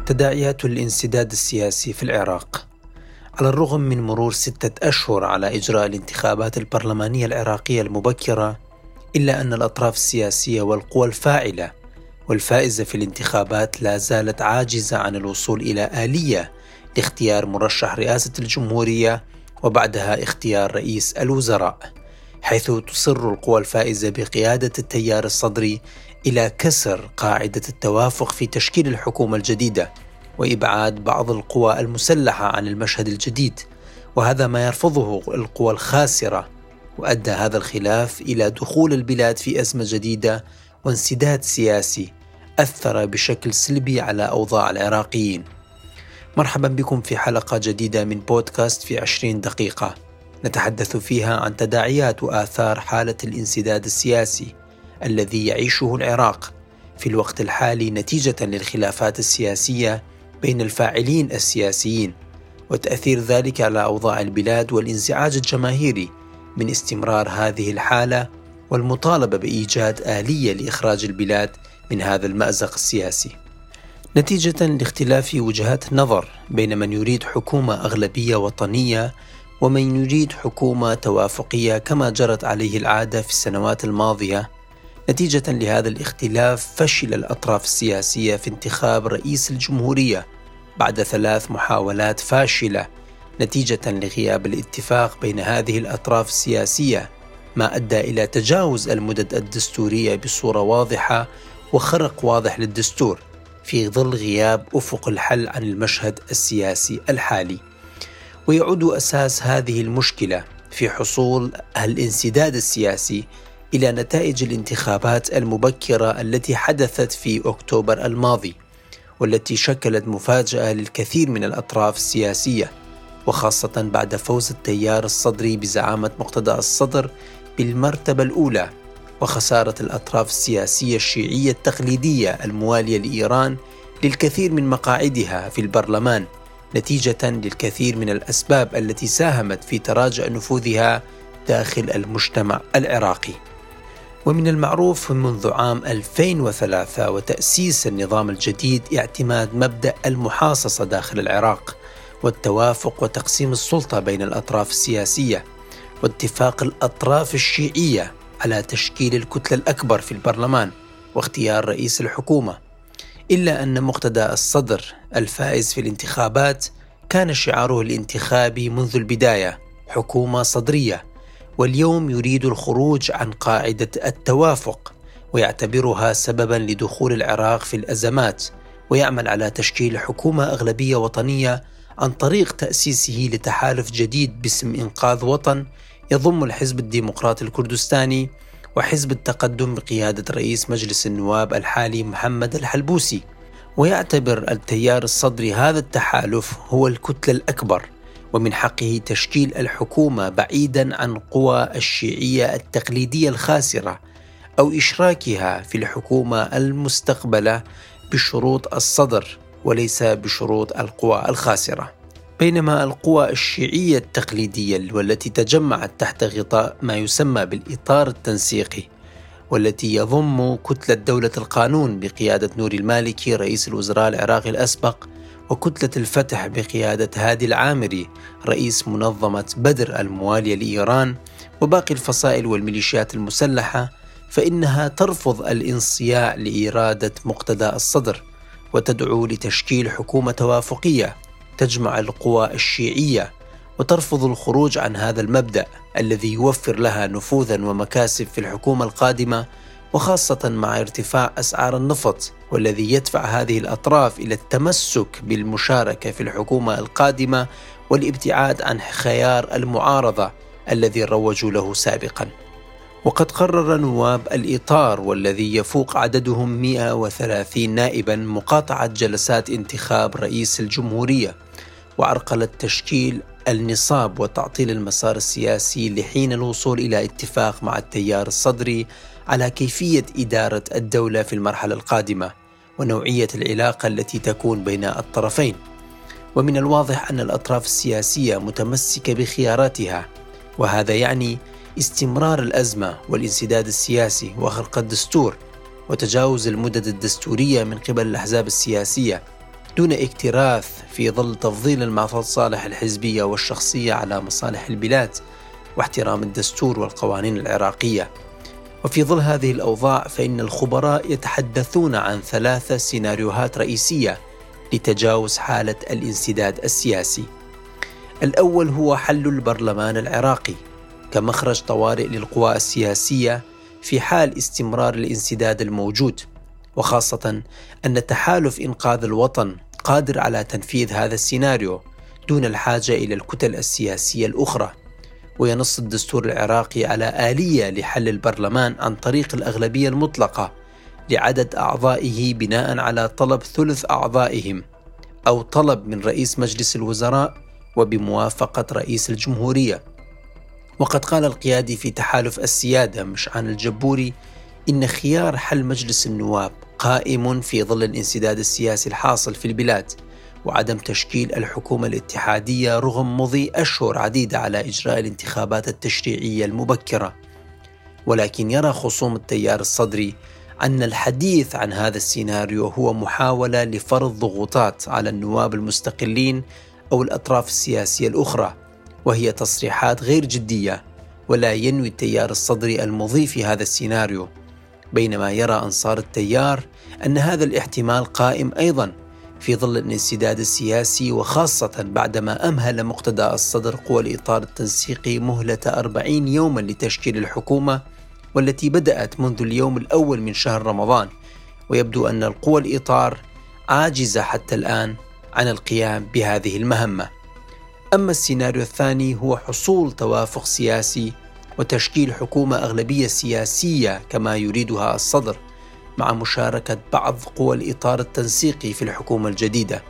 تداعيات الانسداد السياسي في العراق. على الرغم من مرور 6 أشهر على إجراء الانتخابات البرلمانية العراقية المبكرة، إلا أن الأطراف السياسية والقوى الفاعلة والفائزة في الانتخابات لا زالت عاجزة عن الوصول إلى آلية لاختيار مرشح رئاسة الجمهورية وبعدها اختيار رئيس الوزراء، حيث تصر القوى الفائزة بقيادة التيار الصدري إلى كسر قاعدة التوافق في تشكيل الحكومة الجديدة وإبعاد بعض القوى المسلحة عن المشهد الجديد، وهذا ما يرفضه القوى الخاسرة، وأدى هذا الخلاف إلى دخول البلاد في أزمة جديدة وانسداد سياسي أثر بشكل سلبي على أوضاع العراقيين. مرحبا بكم في حلقة جديدة من بودكاست في 20 دقيقة نتحدث فيها عن تداعيات وآثار حالة الانسداد السياسي الذي يعيشه العراق في الوقت الحالي نتيجة للخلافات السياسية بين الفاعلين السياسيين، وتأثير ذلك على أوضاع البلاد والانزعاج الجماهيري من استمرار هذه الحالة والمطالبة بإيجاد آلية لإخراج البلاد من هذا المأزق السياسي. نتيجة لاختلاف وجهات النظر بين من يريد حكومة أغلبية وطنية ومن يريد حكومة توافقية كما جرت عليه العادة في السنوات الماضية، نتيجة لهذا الاختلاف فشل الأطراف السياسية في انتخاب رئيس الجمهورية بعد 3 محاولات فاشلة نتيجة لغياب الاتفاق بين هذه الأطراف السياسية، ما أدى إلى تجاوز المدد الدستورية بصورة واضحة وخرق واضح للدستور في ظل غياب أفق الحل عن المشهد السياسي الحالي. ويعود أساس هذه المشكلة في حصول الانسداد السياسي إلى نتائج الانتخابات المبكرة التي حدثت في أكتوبر الماضي، والتي شكلت مفاجأة للكثير من الأطراف السياسية، وخاصة بعد فوز التيار الصدري بزعامة مقتدى الصدر بالمرتبة الأولى، وخسارة الأطراف السياسية الشيعية التقليدية الموالية لإيران للكثير من مقاعدها في البرلمان نتيجة للكثير من الأسباب التي ساهمت في تراجع نفوذها داخل المجتمع العراقي. ومن المعروف منذ عام 2003 وتأسيس النظام الجديد اعتماد مبدأ المحاصصة داخل العراق والتوافق وتقسيم السلطة بين الأطراف السياسية واتفاق الأطراف الشيعية على تشكيل الكتلة الأكبر في البرلمان واختيار رئيس الحكومة. إلا أن مقتدى الصدر الفائز في الانتخابات كان شعاره الانتخابي منذ البداية حكومة صدرية، واليوم يريد الخروج عن قاعدة التوافق ويعتبرها سببا لدخول العراق في الأزمات، ويعمل على تشكيل حكومة أغلبية وطنية عن طريق تأسيسه لتحالف جديد باسم إنقاذ وطن يضم الحزب الديمقراطي الكردستاني وحزب التقدم بقيادة رئيس مجلس النواب الحالي محمد الحلبوسي. ويعتبر التيار الصدري هذا التحالف هو الكتلة الأكبر، ومن حقه تشكيل الحكومة بعيدا عن قوى الشيعية التقليدية الخاسرة أو إشراكها في الحكومة المستقبلة بشروط الصدر وليس بشروط القوى الخاسرة. بينما القوى الشيعية التقليدية والتي تجمعت تحت غطاء ما يسمى بالإطار التنسيقي، والتي يضم كتلة دولة القانون بقيادة نوري المالكي رئيس الوزراء العراقي الأسبق، وكتلة الفتح بقيادة هادي العامري رئيس منظمة بدر الموالية لإيران، وباقي الفصائل والميليشيات المسلحة، فإنها ترفض الانصياع لإرادة مقتدى الصدر وتدعو لتشكيل حكومة توافقية تجمع القوى الشيعية، وترفض الخروج عن هذا المبدأ الذي يوفر لها نفوذا ومكاسب في الحكومة القادمة، وخاصة مع ارتفاع أسعار النفط، والذي يدفع هذه الأطراف إلى التمسك بالمشاركة في الحكومة القادمة والابتعاد عن خيار المعارضة الذي روجوا له سابقا. وقد قرر نواب الإطار والذي يفوق عددهم 130 نائبا مقاطعة جلسات انتخاب رئيس الجمهورية، وعرقلت تشكيل النصاب وتعطيل المسار السياسي لحين الوصول إلى اتفاق مع التيار الصدري على كيفية إدارة الدولة في المرحلة القادمة ونوعية العلاقة التي تكون بين الطرفين. ومن الواضح أن الأطراف السياسية متمسكة بخياراتها، وهذا يعني استمرار الأزمة والانسداد السياسي وخرق الدستور وتجاوز المدد الدستورية من قبل الأحزاب السياسية، دون اكتراث في ظل تفضيل المصالح الحزبية والشخصية على مصالح البلاد واحترام الدستور والقوانين العراقية. وفي ظل هذه الأوضاع فإن الخبراء يتحدثون عن 3 سيناريوهات رئيسية لتجاوز حالة الانسداد السياسي. الأول هو حل البرلمان العراقي كمخرج طوارئ للقوى السياسية في حال استمرار الانسداد الموجود، وخاصة أن تحالف إنقاذ الوطن قادر على تنفيذ هذا السيناريو دون الحاجة إلى الكتل السياسية الأخرى. وينص الدستور العراقي على آلية لحل البرلمان عن طريق الأغلبية المطلقة لعدد أعضائه بناء على طلب ثلث أعضائهم أو طلب من رئيس مجلس الوزراء وبموافقة رئيس الجمهورية. وقد قال القيادي في تحالف السيادة مشعان الجبوري إن خيار حل مجلس النواب قائم في ظل الانسداد السياسي الحاصل في البلاد وعدم تشكيل الحكومة الاتحادية رغم مضي أشهر عديدة على إجراء الانتخابات التشريعية المبكرة. ولكن يرى خصوم التيار الصدري أن الحديث عن هذا السيناريو هو محاولة لفرض ضغوطات على النواب المستقلين أو الأطراف السياسية الأخرى، وهي تصريحات غير جدية، ولا ينوي التيار الصدري المضي في هذا السيناريو، بينما يرى أنصار التيار أن هذا الاحتمال قائم أيضا في ظل الانسداد السياسي، وخاصة بعدما أمهل مقتدى الصدر قوى الإطار التنسيقي مهلة 40 يوما لتشكيل الحكومة، والتي بدأت منذ اليوم الأول من شهر رمضان. ويبدو أن القوى الإطار عاجزة حتى الآن عن القيام بهذه المهمة. أما السيناريو الثاني هو حصول توافق سياسي وتشكيل حكومة أغلبية سياسية كما يريدها الصدر، مع مشاركة بعض قوى الإطار التنسيقي في الحكومة الجديدة،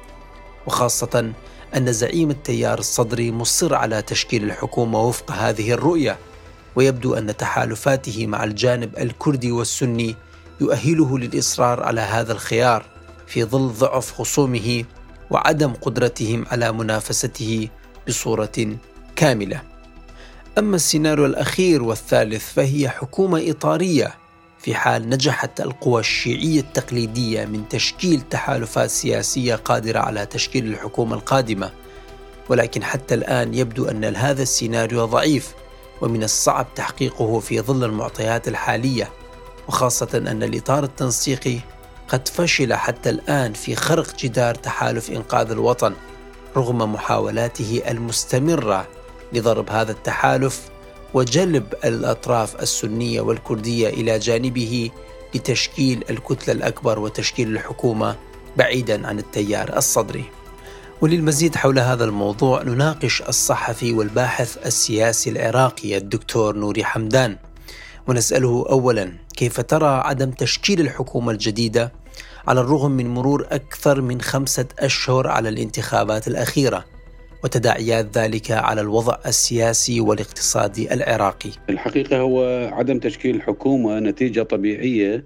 وخاصة أن زعيم التيار الصدري مصر على تشكيل الحكومة وفق هذه الرؤية. ويبدو أن تحالفاته مع الجانب الكردي والسني يؤهله للإصرار على هذا الخيار في ظل ضعف خصومه وعدم قدرتهم على منافسته بصورة كاملة. أما السيناريو الأخير والثالث فهي حكومة إطارية في حال نجحت القوى الشيعية التقليدية من تشكيل تحالفات سياسية قادرة على تشكيل الحكومة القادمة. ولكن حتى الآن يبدو أن هذا السيناريو ضعيف ومن الصعب تحقيقه في ظل المعطيات الحالية، وخاصة أن الإطار التنسيقي قد فشل حتى الآن في خرق جدار تحالف إنقاذ الوطن رغم محاولاته المستمرة لضرب هذا التحالف وجلب الأطراف السنية والكردية إلى جانبه لتشكيل الكتلة الأكبر وتشكيل الحكومة بعيدا عن التيار الصدري. وللمزيد حول هذا الموضوع نناقش الصحفي والباحث السياسي العراقي الدكتور نوري حمدان، ونسأله أولا كيف ترى عدم تشكيل الحكومة الجديدة على الرغم من مرور أكثر من 5 أشهر على الانتخابات الأخيرة وتداعيات ذلك على الوضع السياسي والاقتصادي العراقي. الحقيقة هو عدم تشكيل الحكومة نتيجة طبيعية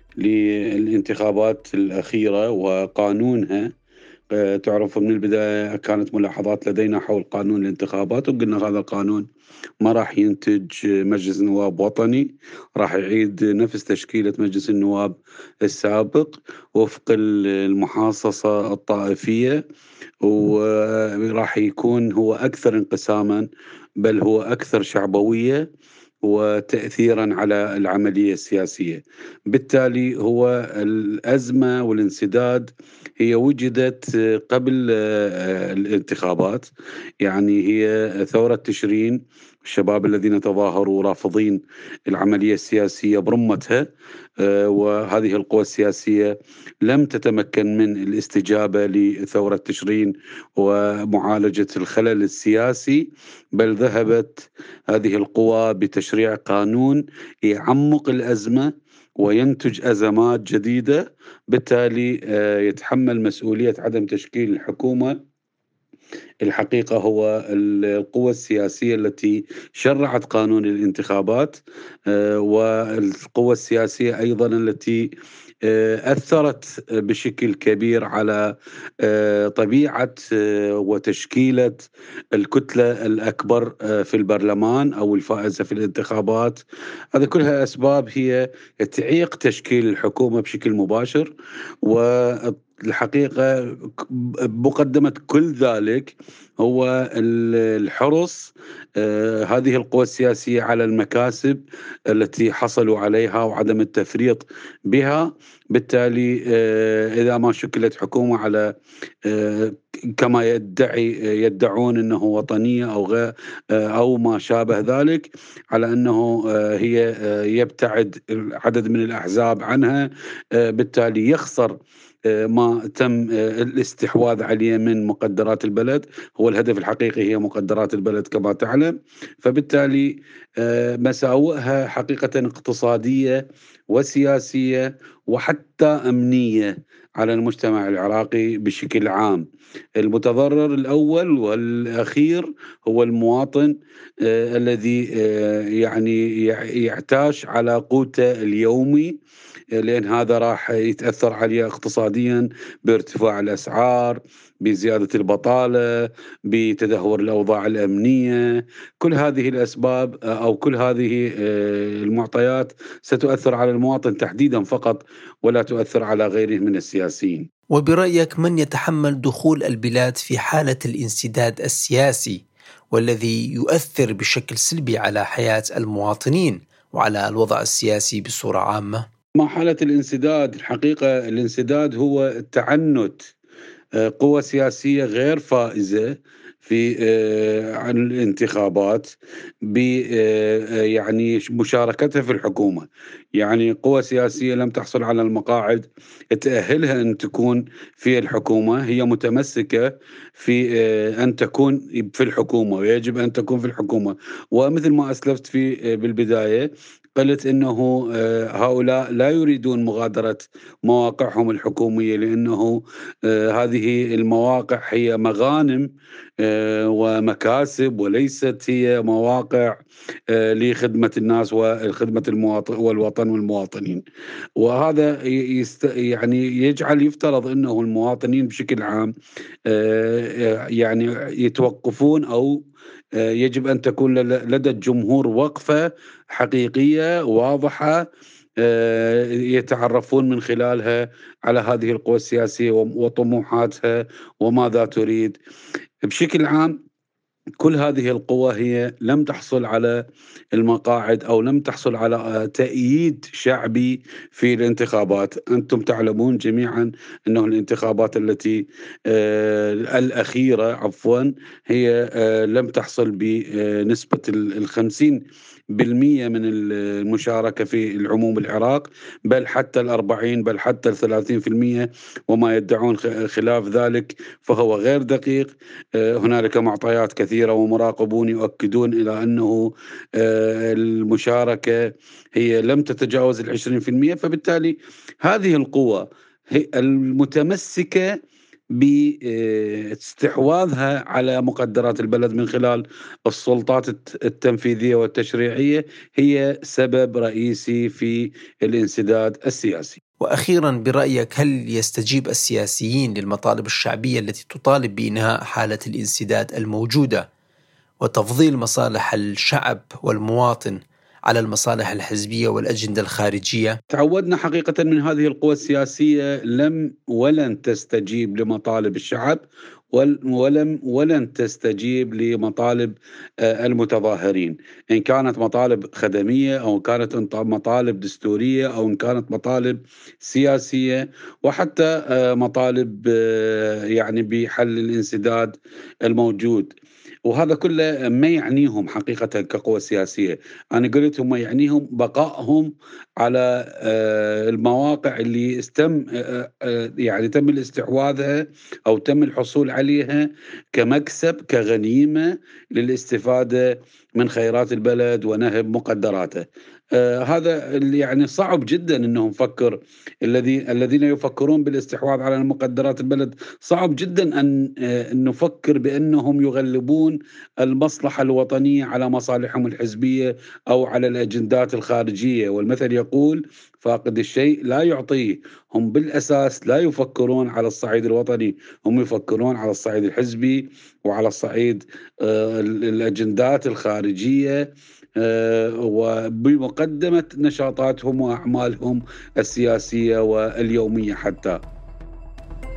للانتخابات الأخيرة وقانونها. تعرف من البداية كانت ملاحظات لدينا حول قانون الانتخابات، وقلنا هذا القانون ما راح ينتج مجلس نواب وطني، راح يعيد نفس تشكيلة مجلس النواب السابق وفق المحاصصة الطائفية، وراح يكون هو أكثر انقساما بل هو أكثر شعبوية وتأثيرا على العملية السياسية. بالتالي هو الأزمة والانسداد هي وجدت قبل الانتخابات، يعني هي ثورة تشرين، الشباب الذين تظاهروا رافضين العملية السياسية برمتها، وهذه القوى السياسية لم تتمكن من الاستجابة لثورة تشرين ومعالجة الخلل السياسي، بل ذهبت هذه القوى بتشريع قانون يعمق الأزمة وينتج أزمات جديدة. بالتالي يتحمل مسؤولية عدم تشكيل الحكومة الحقيقة هو القوى السياسية التي شرعت قانون الانتخابات، والقوى السياسية أيضا التي أثرت بشكل كبير على طبيعة وتشكيلة الكتلة الأكبر في البرلمان أو الفائزة في الانتخابات. هذه كلها أسباب هي تعيق تشكيل الحكومة بشكل مباشر، الحقيقة بمقدمة كل ذلك هو الحرص هذه القوى السياسية على المكاسب التي حصلوا عليها وعدم التفريط بها. بالتالي إذا ما شكلت حكومة على كما يدعون أنه وطنية أو غير أو ما شابه ذلك، على أنه هي يبتعد عدد من الأحزاب عنها، بالتالي يخسر ما تم الاستحواذ عليه من مقدرات البلد. هو الهدف الحقيقي هي مقدرات البلد كما تعلم. فبالتالي مساوئها حقيقة اقتصادية وسياسية وحتى أمنية على المجتمع العراقي بشكل عام. المتضرر الأول والأخير هو المواطن الذي يعني يعتاش على قوته اليومي، لأن هذا راح يتأثر عليه اقتصاديا بارتفاع الأسعار، بزيادة البطالة، بتدهور الأوضاع الأمنية. كل هذه الأسباب أو كل هذه المعطيات ستؤثر على المواطن تحديدا فقط، ولا تؤثر على غيره من السياسيين. وبرأيك من يتحمل دخول البلاد في حالة الانسداد السياسي والذي يؤثر بشكل سلبي على حياة المواطنين وعلى الوضع السياسي بصورة عامة؟ مع حالة الانسداد، الحقيقة الانسداد هو تعنت قوى سياسية غير فائزة في عن الانتخابات يعني مشاركتها في الحكومة. يعني قوى سياسية لم تحصل على المقاعد تأهلها أن تكون في الحكومة، هي متمسكة في أن تكون في الحكومة، ويجب أن تكون في الحكومة. ومثل ما أسلفت في بالبداية، قلت أنه هؤلاء لا يريدون مغادرة مواقعهم الحكومية، لأنه هذه المواقع هي مغانم ومكاسب، وليست هي مواقع لخدمة الناس وخدمة المواطن والوطن والمواطنين. وهذا يعني يجعل يفترض أنه المواطنين بشكل عام يعني يتوقفون، أو يجب أن تكون لدى الجمهور وقفة حقيقية واضحة يتعرفون من خلالها على هذه القوى السياسية وطموحاتها وماذا تريد. بشكل عام كل هذه القوى هي لم تحصل على المقاعد أو لم تحصل على تأييد شعبي في الانتخابات. أنتم تعلمون جميعا أنه الانتخابات التي الأخيرة هي لم تحصل بنسبة 50% من المشاركة في العموم العراق، بل حتى 40، بل حتى 30%، وما يدعون خلاف ذلك فهو غير دقيق. هنالك معطيات كثيرة ومراقبون يؤكدون إلى أنه المشاركة هي لم تتجاوز 20%. فبالتالي هذه القوى هي المتمسكة باستحواذها على مقدرات البلد من خلال السلطات التنفيذية والتشريعية، هي سبب رئيسي في الانسداد السياسي. وأخيرا، برأيك هل يستجيب السياسيين للمطالب الشعبية التي تطالب بإنهاء حالة الانسداد الموجودة وتفضيل مصالح الشعب والمواطن على المصالح الحزبية والأجندة الخارجية؟ تعودنا حقيقة من هذه القوى السياسية ولن تستجيب لمطالب الشعب، ولن تستجيب لمطالب المتظاهرين، إن كانت مطالب خدمية أو كانت مطالب دستورية أو إن كانت مطالب سياسية، وحتى مطالب يعني بحل الانسداد الموجود. وهذا كله ما يعنيهم حقيقة كقوى سياسية. أنا قلت هم يعنيهم بقائهم على المواقع اللي يعني تم الاستحواذها أو تم الحصول عليها كمكسب، كغنيمة للاستفادة من خيرات البلد ونهب مقدراته. هذا اللي يعني صعب جدا انهم الذين يفكرون بالاستحواذ على مقدرات البلد، صعب جدا ان نفكر بانهم يغلبون المصلحة الوطنية على مصالحهم الحزبية او على الاجندات الخارجية. والمثل يقول: فاقد الشيء لا يعطيه. هم بالاساس لا يفكرون على الصعيد الوطني، هم يفكرون على الصعيد الحزبي وعلى الصعيد الاجندات الخارجية، وبمقدمة نشاطاتهم وأعمالهم السياسية واليومية حتى.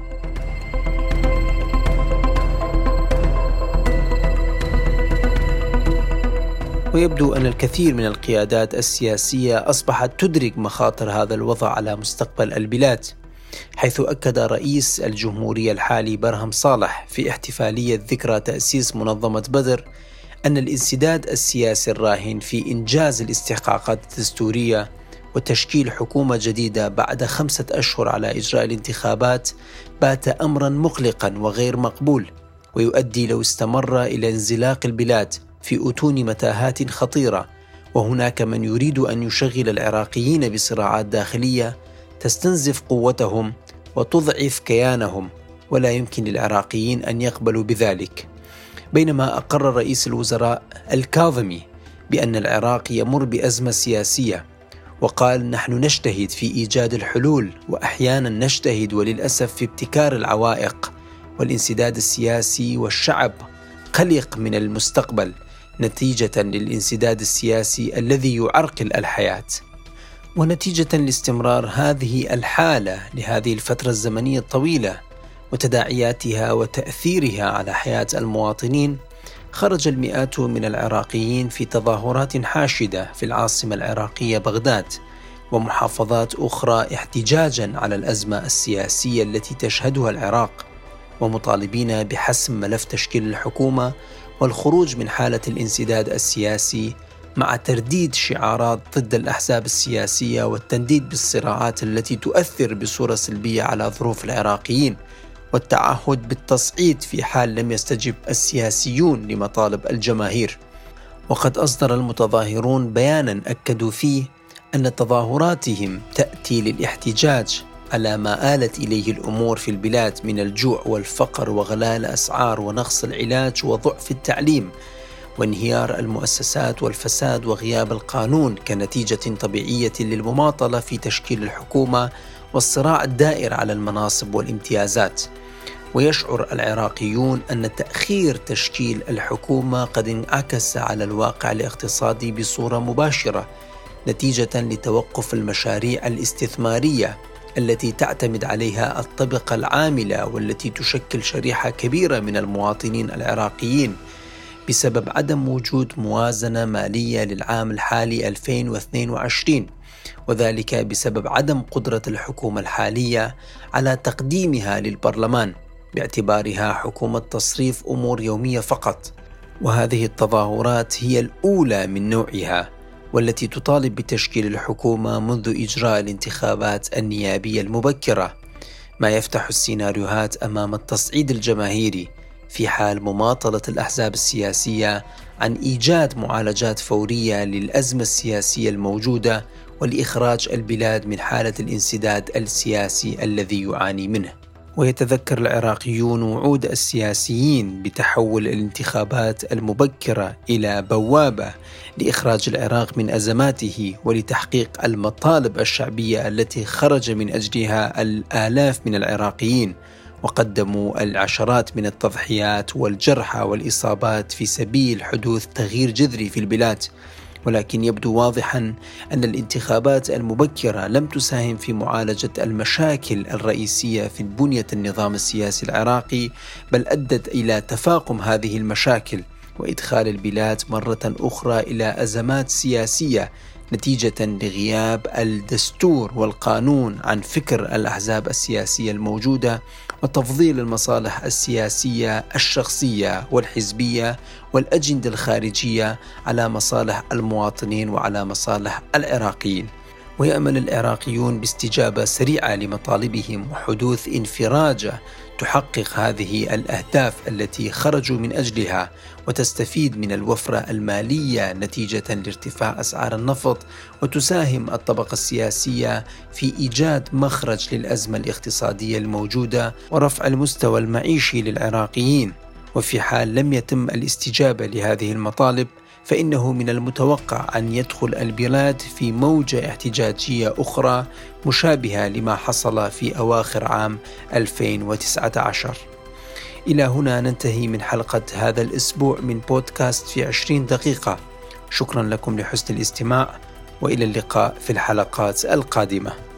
ويبدو أن الكثير من القيادات السياسية أصبحت تدرك مخاطر هذا الوضع على مستقبل البلاد، حيث أكد رئيس الجمهورية الحالي برهم صالح في احتفالية ذكرى تأسيس منظمة بدر أن الانسداد السياسي الراهن في إنجاز الاستحقاقات الدستورية وتشكيل حكومة جديدة بعد 5 أشهر على إجراء الانتخابات بات أمرا مقلقا وغير مقبول، ويؤدي لو استمر إلى انزلاق البلاد في أتون متاهات خطيرة. وهناك من يريد أن يشغل العراقيين بصراعات داخلية تستنزف قوتهم وتضعف كيانهم، ولا يمكن للعراقيين أن يقبلوا بذلك. بينما أقر رئيس الوزراء الكاظمي بأن العراق يمر بأزمة سياسية، وقال: نحن نجتهد في إيجاد الحلول، وأحيانا نجتهد وللأسف في ابتكار العوائق، والانسداد السياسي والشعب قلق من المستقبل نتيجة للانسداد السياسي الذي يعرقل الحياة. ونتيجة لاستمرار هذه الحالة لهذه الفترة الزمنية الطويلة وتداعياتها وتأثيرها على حياة المواطنين، خرج المئات من العراقيين في تظاهرات حاشدة في العاصمة العراقية بغداد ومحافظات أخرى احتجاجا على الأزمة السياسية التي تشهدها العراق، ومطالبين بحسم ملف تشكيل الحكومة والخروج من حالة الانسداد السياسي، مع ترديد شعارات ضد الأحزاب السياسية والتنديد بالصراعات التي تؤثر بصورة سلبية على ظروف العراقيين، والتعهد بالتصعيد في حال لم يستجب السياسيون لمطالب الجماهير. وقد أصدر المتظاهرون بيانا أكدوا فيه أن تظاهراتهم تأتي للاحتجاج على ما آلت إليه الأمور في البلاد من الجوع والفقر وغلاء الأسعار ونقص العلاج وضعف التعليم وانهيار المؤسسات والفساد وغياب القانون كنتيجة طبيعية للمماطلة في تشكيل الحكومة والصراع الدائر على المناصب والامتيازات. ويشعر العراقيون أن تأخير تشكيل الحكومة قد انعكس على الواقع الاقتصادي بصورة مباشرة نتيجة لتوقف المشاريع الاستثمارية التي تعتمد عليها الطبقة العاملة والتي تشكل شريحة كبيرة من المواطنين العراقيين، بسبب عدم وجود موازنة مالية للعام الحالي 2022، وذلك بسبب عدم قدرة الحكومة الحالية على تقديمها للبرلمان باعتبارها حكومة تصريف أمور يومية فقط. وهذه التظاهرات هي الأولى من نوعها، والتي تطالب بتشكيل الحكومة منذ إجراء الانتخابات النيابية المبكرة، ما يفتح السيناريوهات أمام التصعيد الجماهيري في حال مماطلة الأحزاب السياسية عن إيجاد معالجات فورية للأزمة السياسية الموجودة ولإخراج البلاد من حالة الانسداد السياسي الذي يعاني منه. ويتذكر العراقيون وعود السياسيين بتحول الانتخابات المبكرة إلى بوابة لإخراج العراق من أزماته ولتحقيق المطالب الشعبية التي خرج من أجلها الآلاف من العراقيين، وقدموا العشرات من التضحيات والجرحى والإصابات في سبيل حدوث تغيير جذري في البلاد. ولكن يبدو واضحا أن الانتخابات المبكرة لم تساهم في معالجة المشاكل الرئيسية في بنية النظام السياسي العراقي، بل أدت إلى تفاقم هذه المشاكل وإدخال البلاد مرة أخرى إلى أزمات سياسية نتيجة لغياب الدستور والقانون عن فكر الأحزاب السياسية الموجودة وتفضيل المصالح السياسية الشخصية والحزبية والأجندة الخارجية على مصالح المواطنين وعلى مصالح العراقيين. ويأمل العراقيون باستجابة سريعة لمطالبهم وحدوث انفراجة تحقق هذه الأهداف التي خرجوا من أجلها وتستفيد من الوفرة المالية نتيجة لارتفاع أسعار النفط، وتساهم الطبقة السياسية في إيجاد مخرج للأزمة الاقتصادية الموجودة ورفع المستوى المعيشي للعراقيين. وفي حال لم يتم الاستجابة لهذه المطالب، فإنه من المتوقع أن يدخل البلاد في موجة احتجاجية أخرى مشابهة لما حصل في أواخر عام 2019. إلى هنا ننتهي من حلقة هذا الأسبوع من بودكاست في 20 دقيقة. شكرا لكم لحسن الاستماع، وإلى اللقاء في الحلقات القادمة.